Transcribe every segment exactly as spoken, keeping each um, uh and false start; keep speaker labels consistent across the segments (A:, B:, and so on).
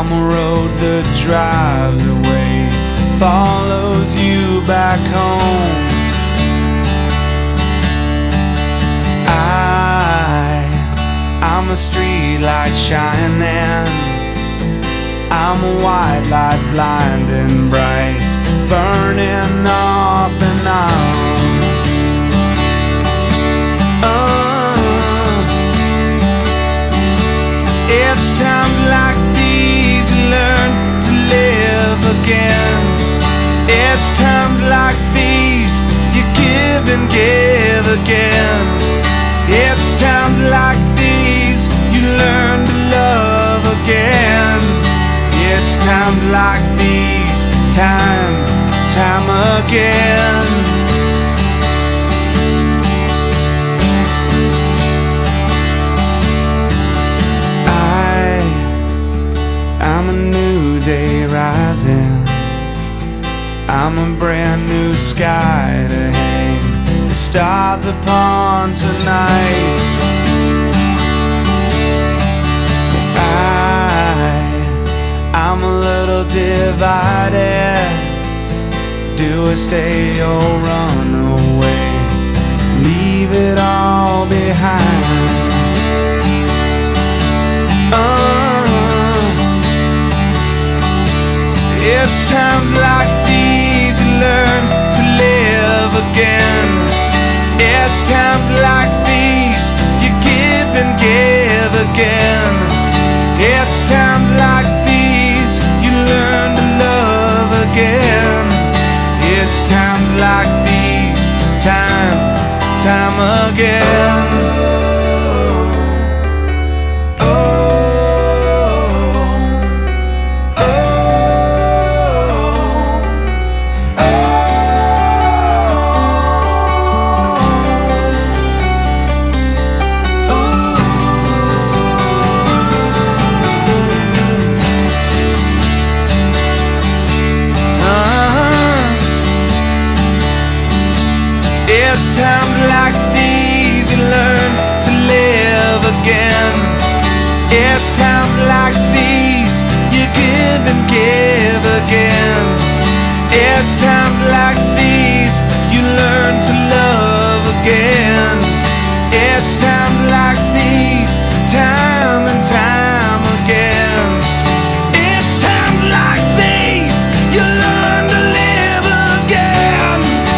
A: I'm a road that drives away, follows you back home. I, I'm a street light shining, I'm a white light blinding bright, burning off and on. Uh, it's times like these you learn to live again. It's times like these you give and give again. It's times like these you learn to love again. It's times like these, time, time again. I, I'm a new day rising, I'm a brand new sky to hang the stars upon tonight. I'm a little divided. Do I stay or run away? Leave it all behind. Uh, it's times like these you learn to live again. It's times like these you give and give again. It's times like these you learn to love again. It's times like these, time, time again. It's times like these you learn to live again. It's times like these you give and give again. It's times like these you learn to love again. It's times like these, time and time again. It's times like these you learn to live again.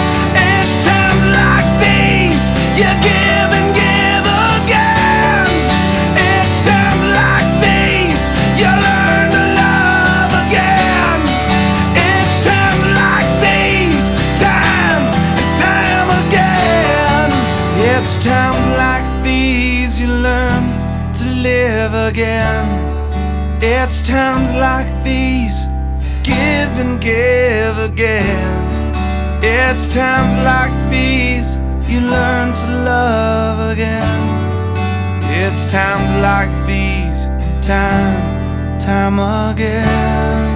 A: You give and give again. It's times like these you learn to love again. It's times like these, time, time again. It's times like these you learn to live again. It's times like these, give and give again. It's times like these you learn to love again. It's times like these, time, time again.